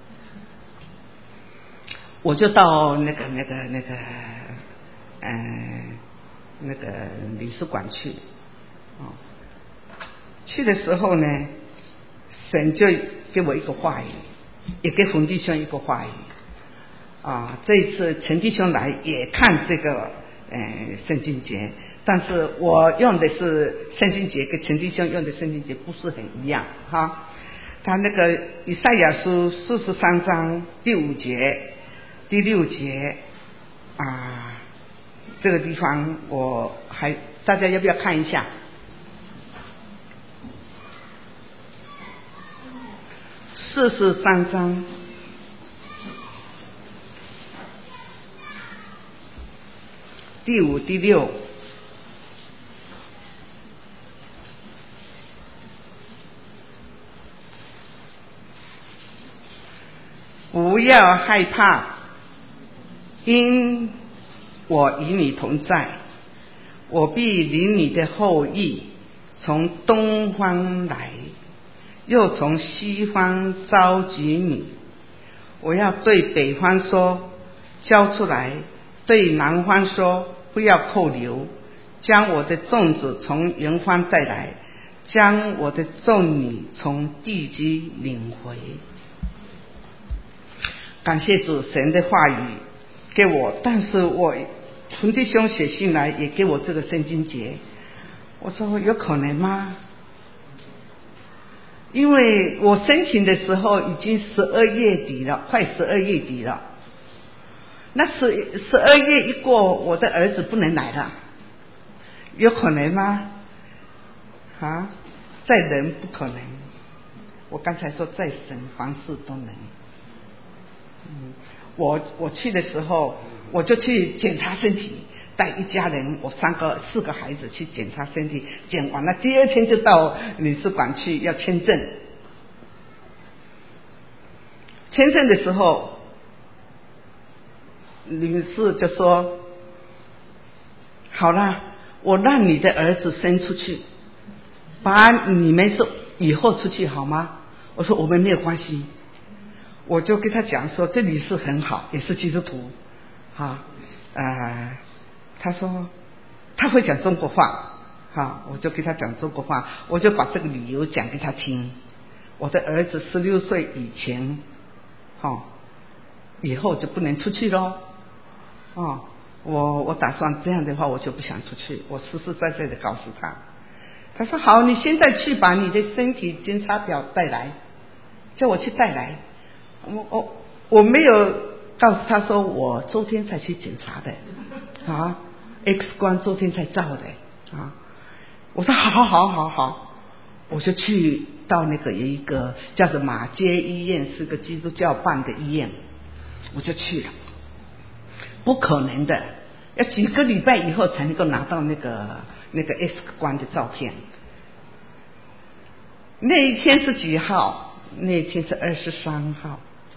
我就到那个那个那个嗯、呃那个领事馆去、哦、去的时候呢，神就给我一个话语，也给洪弟兄一个话语。 啊，这一次陈弟兄来也看这个呃圣经节，但是我用的是圣经节跟陈弟兄用的圣经节不是很一样哈。他那个以赛亚书四十三章第五节、第六节啊，这个地方我还大家要不要看一下？四十三章。第五、第六，不要害怕，因我与你同在，我必领你的后裔从东方来，又从西方召集你。我要对北方说，交出来；对南方说，不要扣留。将我的众子从远方带来，将我的众女从地基领回。感谢主，神的话语给我，但是我陈弟兄写信来也给我这个圣经节，我说有可能吗？因为我申请的时候已经十二月底了，快十二月底了。那十十二月一过，我的儿子不能来了，有可能吗？啊，在人不可能。我刚才说在神凡事都能。嗯，我我去的时候，我就去检查身体，带一家人，我三个四个孩子去检查身体，检完了第二天就到领事馆去要签证。签证的时候，领事就说：“好了，我让你的儿子生出去，把你们是以后出去好吗？”我说我们没有关系。我就跟他讲说，这里是很好，也是基督徒啊。呃，他说他会讲中国话啊，我就跟他讲中国话，我就把这个理由讲给他听。我的儿子十六岁以前，哈，以后就不能出去咯。哦，我我打算这样的话，我就不想出去。我实实在在的告诉他。他说好，你现在去把你的身体检查表带来，叫我去带来。我我我没有告诉他说我昨天才去检查的啊 ，X 光昨天才照的啊。我说好好好好好，我就去到那个有一个叫做马街医院，是个基督教办的医院，我就去了。不可能的，要几个礼拜以后才能够拿到那个那个 X 光的照片。那一天是几号？那一天是二十三号。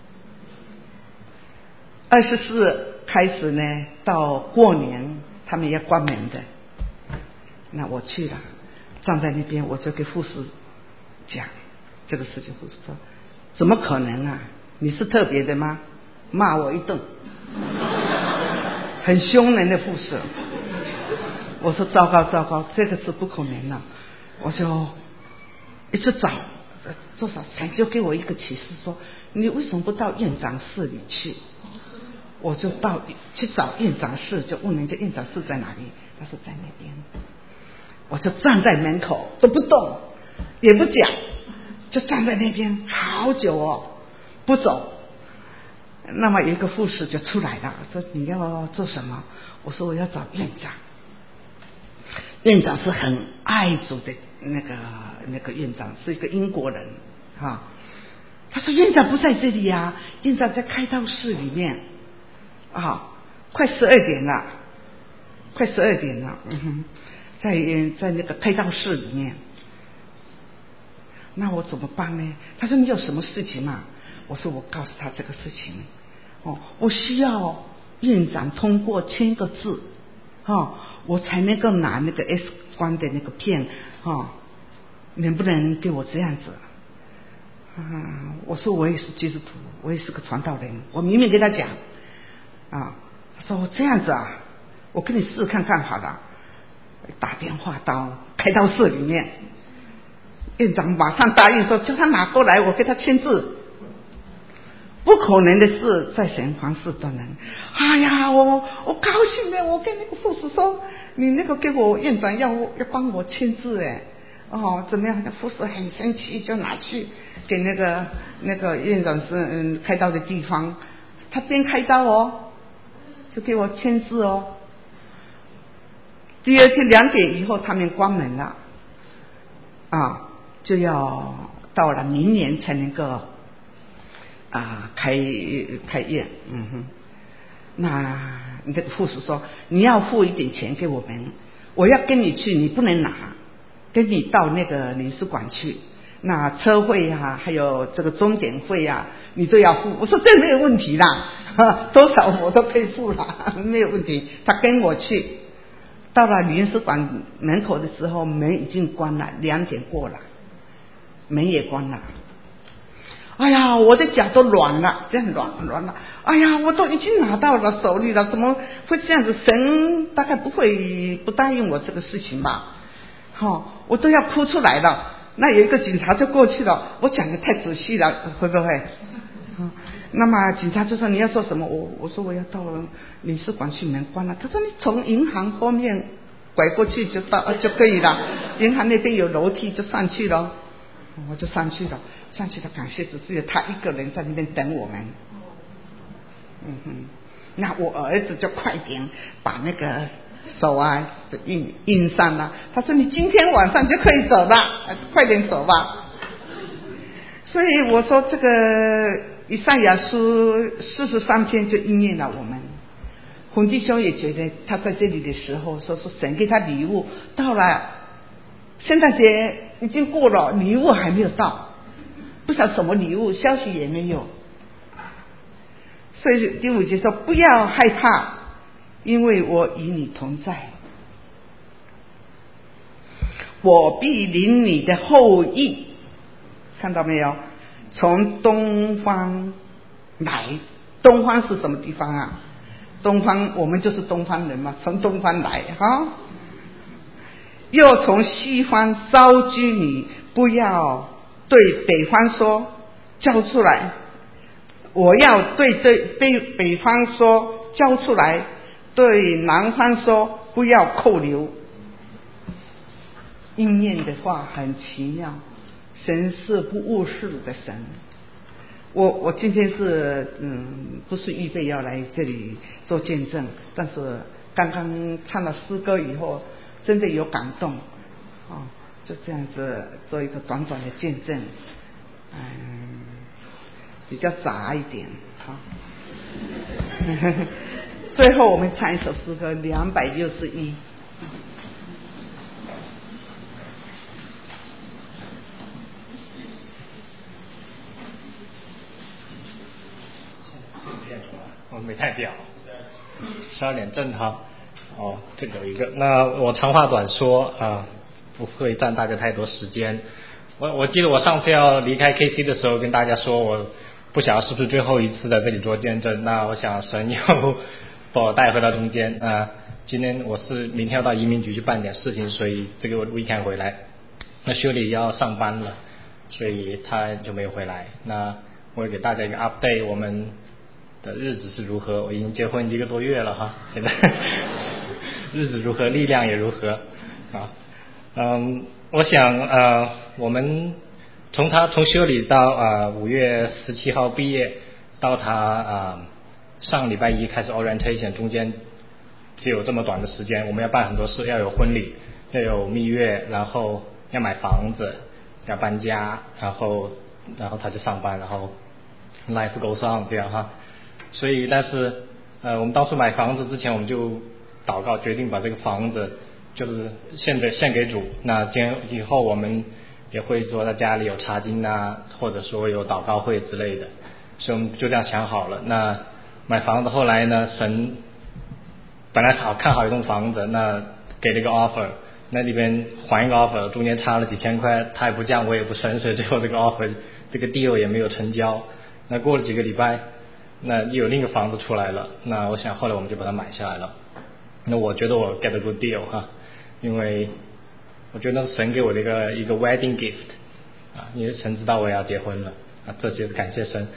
二十四开始呢，到过年他们要关门的。那我去了，站在那边，我就给护士讲这个事情。护士说：“怎么可能啊？你是特别的吗？”骂我一顿，很凶人的护士。我说：“糟糕糟糕，这个是不可能了。”我就一直找，多少神就给我一个启示说：“你为什么不到院长室里去？”我就到去找院长室，就问人家院长室在哪里，他说在那边。我就站在门口都不动，也不讲，就站在那边好久哦，不走。那么有一个护士就出来了，说你要做什么？我说我要找院长。院长是很爱主的那个那个院长，是一个英国人啊。他说院长不在这里啊，院长在开刀室里面。啊，快十二点了，快十二点了，嗯哼，在在那个开刀室里面。那我怎么办呢？他说你有什么事情嘛？我说我告诉他这个事情，哦，我需要院长通过签个字，哦，我才能够拿那个 X 光的那个片，哦，能不能给我这样子？啊，我说我也是基督徒，我也是个传道人，我明明跟他讲。啊，他说这样子啊，我跟你试试看看好了。打电话到开刀室里面，院长马上答应说叫他拿过来，我给他签字。 不可能的事在神凡事都能。哎呀，我我高兴的，我跟那个护士说，你那个给我院长要要帮我签字哎，哦怎么样？那护士很生气，就拿去给那个那个院长是嗯开刀的地方，他边开刀哦，就给我签字哦。第二天两点以后，他们关门了，啊，就要到了明年才能够啊开开业，嗯哼。那那个护士说，你要付一点钱给我们，我要跟你去，你不能拿，跟你到那个领事馆去，那车费啊，还有这个钟点费啊，你都要付。我说这没有问题啦，多少我都可以付啦，没有问题。他跟我去，到了领事馆门口的时候，门已经关了，两点过了，门也关了。哎呀，我的脚都软了，这样软软了。哎呀，我都已经拿到了手里了，怎么会这样子？神大概不会不答应我这个事情吧？好、哦，我都要哭出来了。那有一个警察就过去了，我讲的太仔细了，会不会？哦、那么警察就说你要做什么？我我说我要到领事馆去，门关了。他说你从银行后面拐过去就到就可以了，银行那边有楼梯就上去了。我就上去了，上去了，感谢主，只有他一个人在那边等我们。嗯哼，那我儿子就快点把那个手啊印印上了。他说你今天晚上就可以走了，快点走吧。所以我说这个以赛亚书四十三篇就应验了我们。洪弟兄也觉得他在这里的时候说是神给他礼物，到了圣诞节已经过了，礼物还没有到，不晓得什么礼物，消息也没有。所以第五节说不要害怕，因为我与你同在，我必领你的后裔，看到没有？从东方来，东方是什么地方啊？东方我们就是东方人嘛，从东方来哈。又从西方招居你，不要对北方说交出来，我要对对北北方说交出来，对南方说不要扣留。应验的话很奇妙，神是不误事的神。我我今天是嗯不是预备要来这里做见证，但是刚刚唱了诗歌以后真的有感动，哦，就这样子做一个短短的见证，嗯，比较杂一点，好、哦。最后我们唱一首诗歌两百六十一。 我没太表，十二点正哈。哦，这个有一个，那我长话短说啊，不会占大家太多时间。我我记得我上次要离开 K C 的时候，跟大家说我不晓得是不是最后一次在这里做见证。那我想神又把我带回到中间啊。今天我是明天要到移民局去办点事情，所以这个 weekend 回来。那修理要上班了，所以他就没有回来。那我会给大家一个 update， 我们的日子是如何。我已经结婚一个多月了哈，现在日子如何，力量也如何啊。嗯，我想呃，我们从他从修理到啊五月十七号毕业，到他啊上礼拜一开始 orientation， 中间只有这么短的时间，我们要办很多事，要有婚礼，要有蜜月，然后要买房子，要搬家，然后然后他就上班，然后 life goes on 这样哈。所以但是呃我们当初买房子之前，我们就祷告决定把这个房子就是献给献给主。那今以后我们也会说在家里有查经啊，或者说有祷告会之类的，所以我们就这样想好了。那买房子后来呢，神本来好看好一栋房子，那给了一个 offer， 那里边还一个 offer， 中间差了几千块，他也不降我也不升，所以最后这个 offer 这个 deal 也没有成交。那过了几个礼拜，那又有另一个房子出来了，那我想后来我们就把它买下来了。那我觉得我 get a good deal 哈，因为我觉得那是神给我的一个一个 wedding gift 啊，因为神知道我也要结婚了啊，这就是感谢神。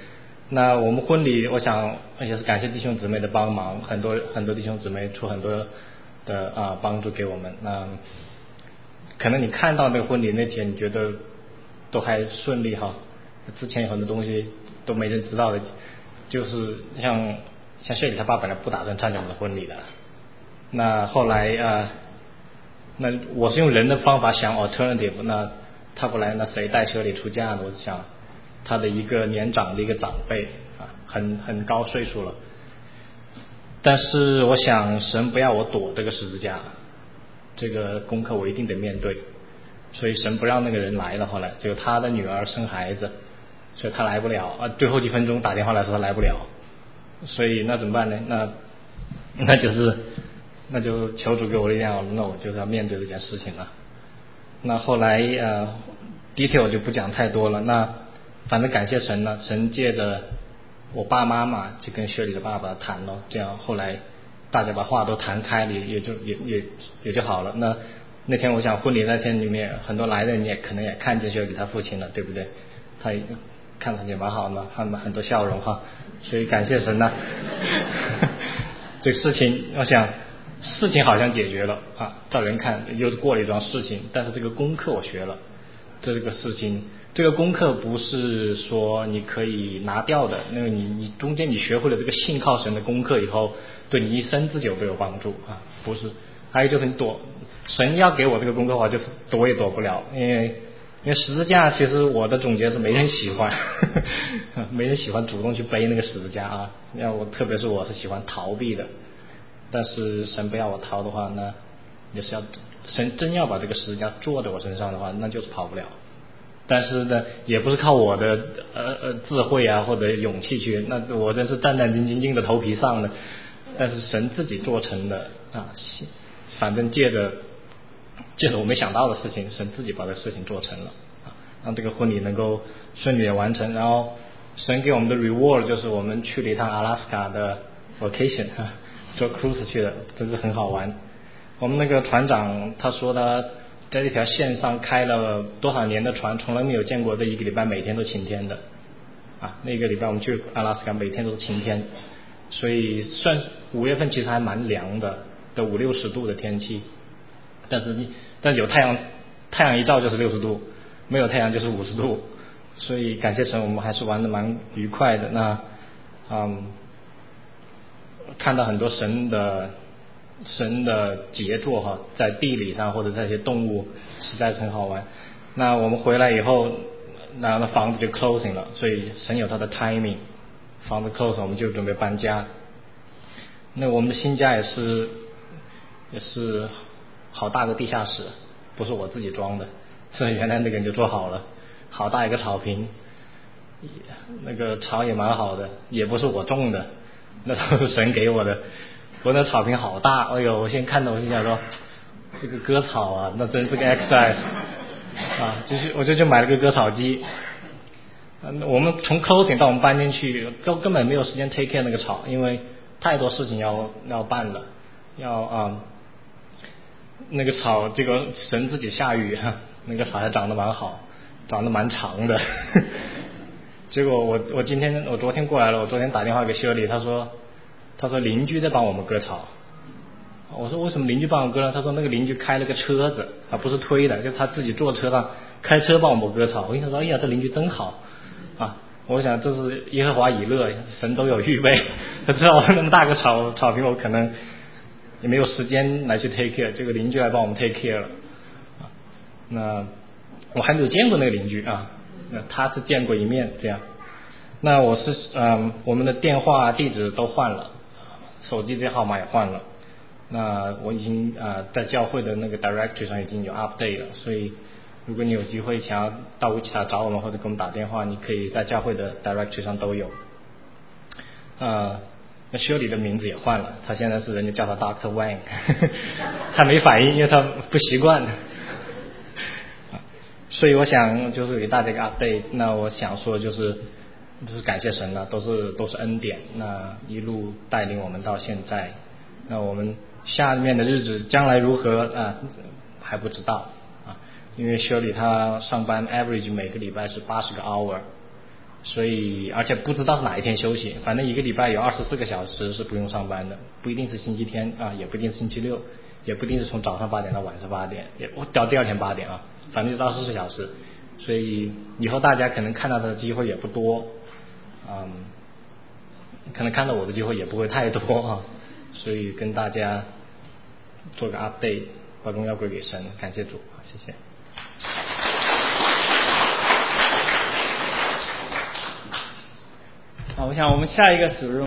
那我们婚礼，我想也是感谢弟兄姊妹的帮忙，很多很多弟兄姊妹出很多的啊帮助给我们。那可能你看到那个婚礼那天，你觉得都还顺利哈，之前有很多东西都没人知道的，就是像像谢里他爸本来不打算参加我们的婚礼的，那后来啊，那我是用人的方法想 alternative， 那他不来，那谁带谢里出嫁呢？我想他的一个年长的一个长辈啊，很很高岁数了，但是我想神不要我躲这个十字架，这个功课我一定得面对，所以神不让那个人来了。后来就他的女儿生孩子，所以他来不了啊。最后几分钟打电话来说他来不了，所以那怎么办呢？那那就是那就求主给我力量，那我就是要面对这件事情了。那后来呃 detail 我就不讲太多了。那反正感谢神呢，神借着我爸妈嘛，就跟雪里的爸爸谈了，这样后来大家把话都谈开了，也就也也也就好了。那那天我想婚礼那天里面很多来的人也可能也看见雪里他父亲了，对不对？他看上去蛮好的，他们很多笑容哈，所以感谢神呢。这个事情我想事情好像解决了啊，照人看又过了一桩事情，但是这个功课我学了，这个事情这个功课不是说你可以拿掉的，那个你你中间你学会了这个信靠神的功课以后，对你一生之久都有帮助啊，不是。还有就是你躲神要给我这个功课的话，就是躲也躲不了，因为因为十字架其实我的总结是没人喜欢，没人喜欢主动去背那个十字架啊，要我特别是我是喜欢逃避的，但是神不要我逃的话，那也是要神真要把这个十字架坐在我身上的话，那就是跑不了。但是呢，也不是靠我的呃呃智慧啊或者勇气去，那我真是战战兢兢的头皮上的，但是神自己做成的啊，反正借着借着我没想到的事情，神自己把这个事情做成了啊，让这个婚礼能够顺利的完成。然后神给我们的 reward 就是我们去了一趟阿拉斯加的 vacation， 坐 cruise 去的，真是很好玩。我们那个船长他说他在这条线上开了多少年的船，从来没有见过这一个礼拜每天都晴天的啊！那个礼拜我们去阿拉斯加每天都是晴天，所以算五月份其实还蛮凉的，的五六十度的天气，但是但是有太阳，太阳一照就是六十度，没有太阳就是五十度，所以感谢神，我们还是玩得蛮愉快的。那嗯，看到很多神的。神的杰作哈，在地理上或者在一些动物，实在是很好玩。那我们回来以后，那房子就 closing 了，所以神有他的 timing， 房子 close 我们就准备搬家。那我们的新家也是也是好大个地下室，不是我自己装的，是原来那个人就做好了，好大一个草坪，那个草也蛮好的，也不是我种的，那都是神给我的。我那草坪好大，哎呦！我先看到我就想说，这个割草啊，那真是个 exercise 啊！就是我就去买了个割草机。嗯，我们从 closing 到我们搬进去，根根本没有时间 take care 那个草，因为太多事情要要办了，要啊、嗯，那个草，这个神自己下雨，那个草还长得蛮好，长得蛮长的。结果我我今天我昨天过来了，我昨天打电话给修理，他说。他说邻居在帮我们割草，我说为什么邻居帮我割呢？他说那个邻居开了个车子啊，不是推的，就他自己坐车上开车帮我们割草。我一想说，哎呀，这邻居真好啊！我想这是耶和华以勒，神都有预备。他知道那么大个草草坪，我可能也没有时间来去 take care， 这个邻居来帮我们 take care 了啊。那我还没有见过那个邻居啊，那他是见过一面这样。那我是嗯，我们的电话地址都换了。手机这号码也换了，那我已经呃在教会的那个 directory 上已经有 update 了，所以如果你有机会想要到维奇塔找我们或者给我们打电话，你可以在教会的 directory 上都有。呃，那修理的名字也换了，他现在是人家叫他 Doctor Wang， 他没反应，因为他不习惯。所以我想就是给大家一个 update， 那我想说就是。就是感谢神了，都是都是恩典，那一路带领我们到现在，那我们下面的日子将来如何啊还不知道啊，因为Shirley他上班 average 每个礼拜是八十个 hour， 所以而且不知道是哪一天休息，反正一个礼拜有二十四个小时是不用上班的，不一定是星期天啊，也不一定是星期六，也不一定是从早上八点到晚上八点，也到第二天八点啊，反正就二十四小时。所以以后大家可能看到的机会也不多，嗯，可能看到我的机会也不会太多啊，所以跟大家做个 update， 把荣耀归给神，感谢主，谢谢。 好，我想我们下一个主日